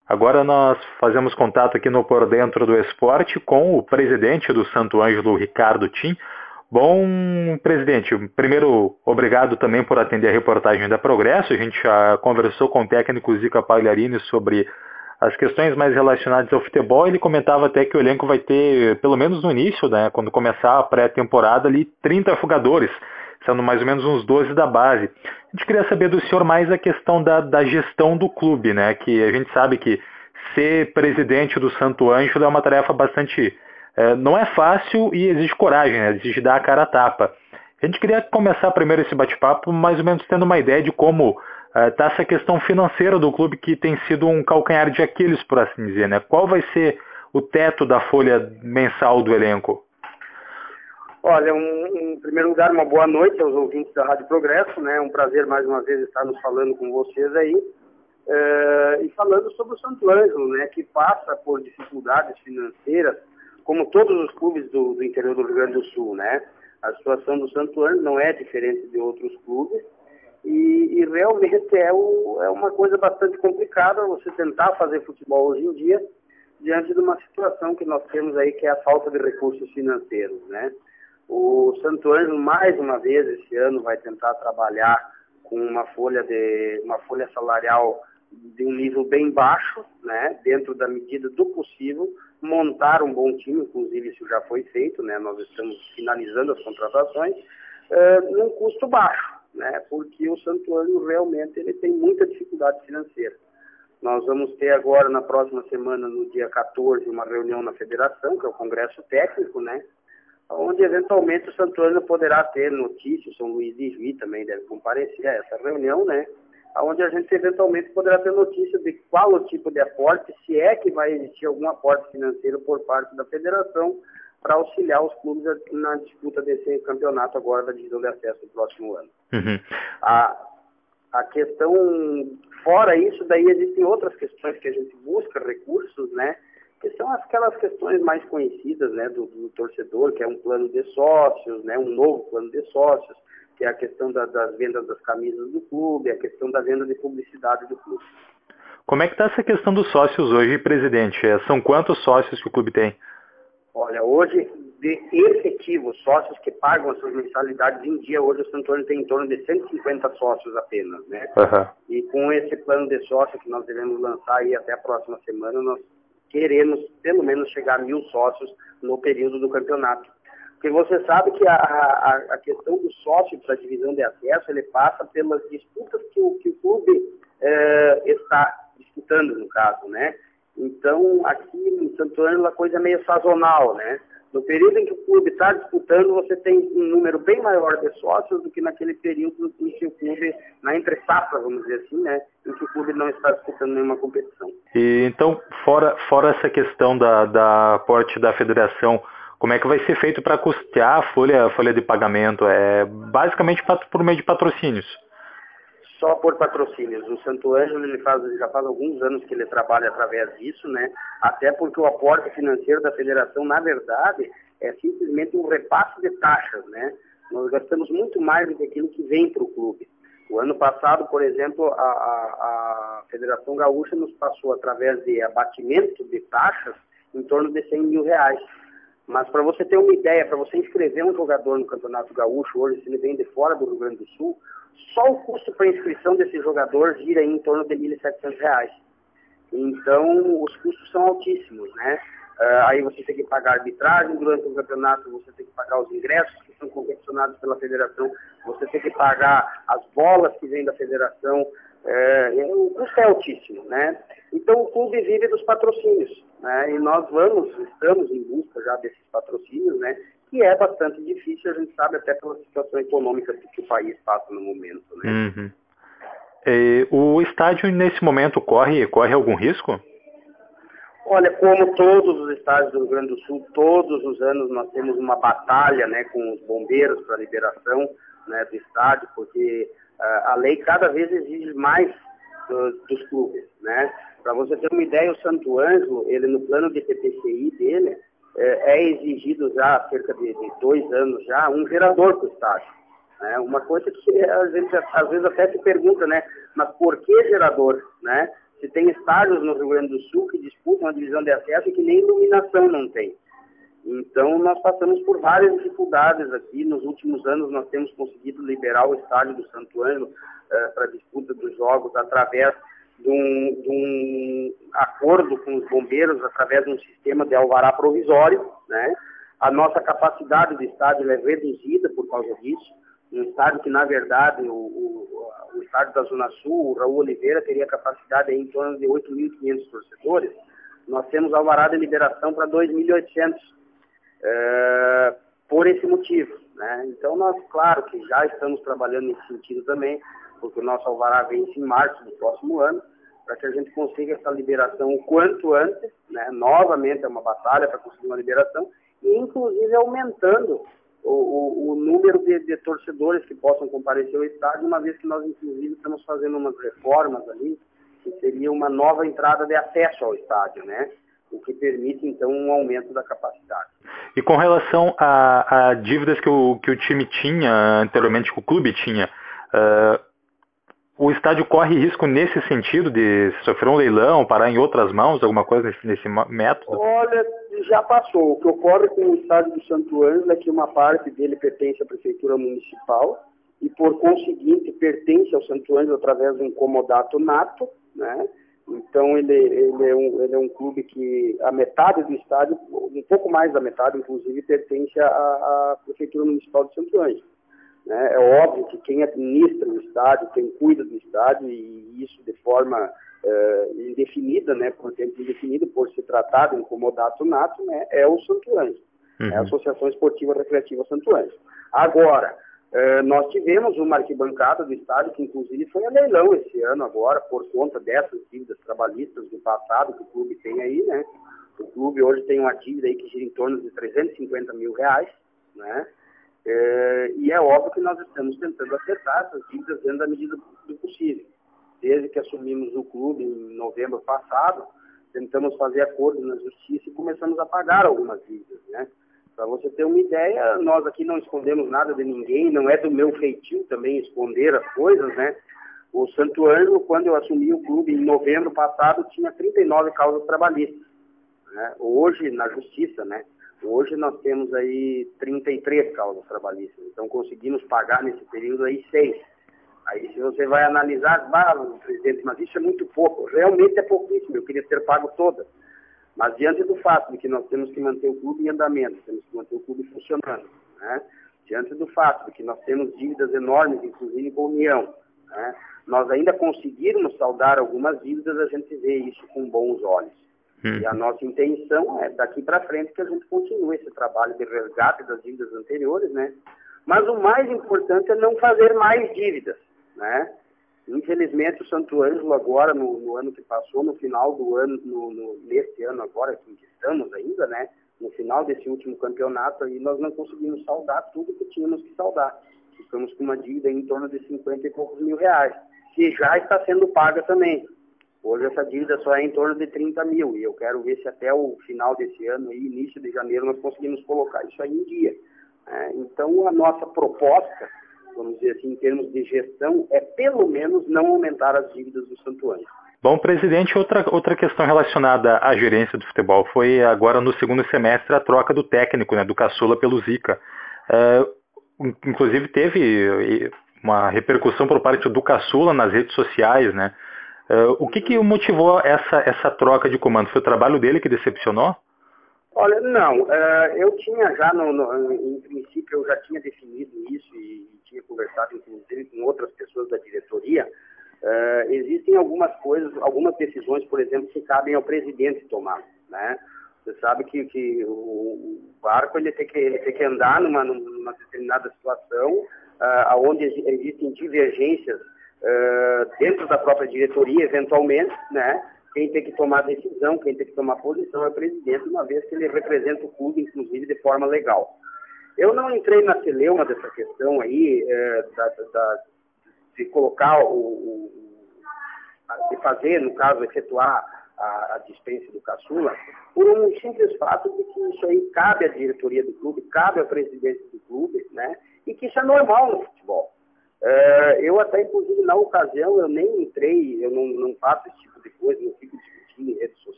Agora nós fazemos contato aqui no Por Dentro do Esporte com o presidente do Santo Ângelo, Ricardo Tim. Bom, presidente, primeiro, obrigado também por atender a reportagem da Progresso. A gente já conversou com o técnico Zica Pagliarini sobre as questões mais relacionadas ao futebol. Ele comentava até que o elenco vai ter, pelo menos no início, né, quando começar a pré-temporada, ali 30 jogadores, sendo mais ou menos uns 12 da base. A gente queria saber do senhor mais a questão da gestão do clube, né? Que a gente sabe que ser presidente do Santo Ângelo é uma tarefa bastante... não é fácil e exige coragem, né? Exige dar a cara a tapa. A gente queria começar primeiro esse bate-papo mais ou menos tendo uma ideia de como está essa questão financeira do clube, que tem sido um calcanhar de Aquiles, por assim dizer, né? Qual vai ser o teto da folha mensal do elenco? Olha, em primeiro lugar, uma boa noite aos ouvintes da Rádio Progresso, né? É um prazer mais uma vez estar nos falando com vocês aí. E falando sobre o Santo Ângelo, né? Que passa por dificuldades financeiras, como todos os clubes do interior do Rio Grande do Sul, né? A situação do Santo Ângelo não é diferente de outros clubes e realmente é uma coisa bastante complicada você tentar fazer futebol hoje em dia diante de uma situação que nós temos aí, que é a falta de recursos financeiros, né? O Santo Ângelo, mais uma vez, esse ano vai tentar trabalhar com uma folha salarial de um nível bem baixo, né? Dentro da medida do possível, montar um bom time, inclusive isso já foi feito, né? Nós estamos finalizando as contratações, num custo baixo, né? Porque o Santo Ângelo realmente ele tem muita dificuldade financeira. Nós vamos ter agora, na próxima semana, no dia 14, uma reunião na federação, que é o Congresso Técnico, né? Onde eventualmente o Santo Ângelo poderá ter notícias, São Luís de Juí também deve comparecer a essa reunião, né? Onde a gente eventualmente poderá ter notícia de qual o tipo de aporte, se é que vai existir algum aporte financeiro por parte da federação para auxiliar os clubes na disputa desse campeonato agora da divisão de acesso do próximo ano. Uhum. A questão, fora isso, daí existem outras questões que a gente busca recursos, né? Que são aquelas questões mais conhecidas, né, do torcedor, que é um plano de sócios, né, um novo plano de sócios, que é a questão das vendas das camisas do clube, a questão da venda de publicidade do clube. Como é que está essa questão dos sócios hoje, presidente? São quantos sócios que o clube tem? Olha, hoje, de efetivo, sócios que pagam as suas mensalidades em dia, hoje o Santo Ângelo tem em torno de 150 sócios apenas, né? Uhum. E com esse plano de sócio que nós devemos lançar aí até a próxima semana, nós queremos pelo menos chegar a 1.000 sócios no período do campeonato. Porque você sabe que a questão do sócio para a divisão de acesso, ele passa pelas disputas que o clube está disputando, no caso, né? Então, aqui em Santo Ângelo a coisa é meio sazonal, né? No período em que o clube está disputando, você tem um número bem maior de sócios do que naquele período em que o clube, na entre-safra, vamos dizer assim, né? Em que o clube não está disputando nenhuma competição. E então, fora essa questão da aporte da federação, como é que vai ser feito para custear a folha de pagamento? É basicamente por meio de patrocínios. Só por patrocínios. O Santo Ângelo já faz alguns anos que ele trabalha através disso, né? Até porque o aporte financeiro da federação, na verdade, é simplesmente um repasse de taxas, né? Nós gastamos muito mais do que aquilo que vem para o clube. O ano passado, por exemplo, a Federação Gaúcha nos passou, através de abatimento de taxas, em torno de 100 mil reais. Mas para você ter uma ideia, para você inscrever um jogador no Campeonato Gaúcho hoje, se ele vem de fora do Rio Grande do Sul, só o custo para inscrição desse jogador gira em torno de R$ 1.700. Então, os custos são altíssimos, né? Aí você tem que pagar arbitragem durante o campeonato, você tem que pagar os ingressos que são confeccionados pela federação, você tem que pagar as bolas que vêm da federação, o custo é altíssimo, né? Então, o clube vive dos patrocínios, né? E nós estamos em busca já desses patrocínios, né? Que é bastante difícil, a gente sabe, até pela situação econômica que o país passa no momento, né? Uhum. O estádio, nesse momento, corre algum risco? Olha, como todos os estádios do Rio Grande do Sul, todos os anos nós temos uma batalha, né, com os bombeiros para a liberação, né, do estádio, porque a lei cada vez exige mais dos clubes, né? Para você ter uma ideia, o Santo Ângelo, ele no plano de PPCI dele, é exigido já há cerca de 2 anos já um gerador para o estádio. Né? Uma coisa que a gente às vezes até se pergunta, né? Mas por que gerador? Né? se tem estádios no Rio Grande do Sul que disputam a divisão de acesso e que nem iluminação não tem. Então, nós passamos por várias dificuldades aqui. Nos últimos anos, nós temos conseguido liberar o estádio do Santo Ângelo para a disputa dos jogos através de um acordo com os bombeiros, através de um sistema de alvará provisório, né? A nossa capacidade do estádio é reduzida por causa disso. Um estádio que, na verdade, o estádio da Zona Sul, o Raul Oliveira, teria capacidade em torno de 8.500 torcedores. Nós temos alvará de liberação para 2.800. Por esse motivo, né? Então nós, claro que já estamos trabalhando nesse sentido também, porque o nosso alvará vence em março do próximo ano, para que a gente consiga essa liberação o quanto antes, né? Novamente é uma batalha para conseguir uma liberação, e inclusive aumentando o número de torcedores que possam comparecer ao estádio, uma vez que nós inclusive estamos fazendo umas reformas ali, que seria uma nova entrada de acesso ao estádio, né? O que permite, então, um aumento da capacidade. E com relação a dívidas que o time tinha anteriormente, que o clube tinha, o estádio corre risco nesse sentido de sofrer um leilão, parar em outras mãos, alguma coisa nesse método? Olha, já passou. O que ocorre com o estádio do Santo Ângelo é que uma parte dele pertence à Prefeitura Municipal e, por conseguinte, pertence ao Santo Ângelo através de um comodato nato, né? Então, ele é um clube que a metade do estádio, um pouco mais da metade, inclusive, pertence à Prefeitura Municipal de Santo Ângelo, né? É óbvio que quem administra o estádio, quem cuida do estádio, e isso de forma indefinida, né, por tempo indefinido, por se tratar de um comodato nato, né, é o Santo Ângelo, é a Associação Esportiva Recreativa Santo Ângelo. Agora, nós tivemos uma arquibancada do estádio que inclusive foi a leilão esse ano agora, por conta dessas dívidas trabalhistas do passado que o clube tem aí, né? O clube hoje tem uma dívida aí que gira em torno de 350 mil reais, né? E é óbvio que nós estamos tentando acertar essas dívidas dentro da medida do possível. Desde que assumimos o clube em novembro passado, tentamos fazer acordos na justiça e começamos a pagar algumas dívidas, né? Para você ter uma ideia, nós aqui não escondemos nada de ninguém, não é do meu feitio também esconder as coisas, né? O Santo Ângelo, quando eu assumi o clube em novembro passado, tinha 39 causas trabalhistas, né? Hoje, na justiça, né? Hoje nós temos aí 33 causas trabalhistas, então conseguimos pagar nesse período aí 6. Aí se você vai analisar, presidente, mas isso é muito pouco, realmente é pouquíssimo, eu queria ter pago todas. Mas diante do fato de que nós temos que manter o clube em andamento, temos que manter o clube funcionando, né? Diante do fato de que nós temos dívidas enormes, inclusive com a União, né? Nós ainda conseguirmos saldar algumas dívidas, a gente vê isso com bons olhos. E a nossa intenção é, daqui para frente, que a gente continue esse trabalho de resgate das dívidas anteriores, né? Mas o mais importante é não fazer mais dívidas, né? Infelizmente, o Santo Ângelo agora, no ano que passou, no final do ano, nesse ano agora que estamos ainda, né? No final desse último campeonato, aí nós não conseguimos saldar tudo que tínhamos que saldar. Ficamos com uma dívida em torno de 50 e poucos mil reais, que já está sendo paga também. Hoje essa dívida só é em torno de 30 mil, e eu quero ver se até o final desse ano, aí, início de janeiro, nós conseguimos colocar isso aí em dia. Então, a nossa proposta, vamos dizer assim, em termos de gestão, é pelo menos não aumentar as dívidas do Santo Ângelo. Bom, presidente, outra questão relacionada à gerência do futebol foi agora no segundo semestre a troca do técnico, né, do Caçula pelo Zica. Inclusive teve uma repercussão por parte do Caçula nas redes sociais, né? O que motivou essa troca de comando? Foi o trabalho dele que decepcionou? Olha, não, eu tinha já, em princípio, eu já tinha definido isso e tinha conversado, inclusive, com outras pessoas da diretoria. Existem algumas coisas, algumas decisões, por exemplo, que cabem ao presidente tomar, né? Você sabe que o barco ele tem que andar numa determinada situação, onde existem divergências dentro da própria diretoria, eventualmente, né? Quem tem que tomar decisão, quem tem que tomar posição é o presidente, uma vez que ele representa o clube, inclusive, de forma legal. Eu não entrei na celeuma dessa questão aí, de colocar, de fazer, no caso, efetuar a dispensa do Caçula, por um simples fato de que isso aí cabe à diretoria do clube, cabe ao presidente do clube, né? E que isso é normal no futebol. Eu até, inclusive, na ocasião, eu nem entrei, eu não faço esse tipo de coisa, não fico discutindo em redes sociais,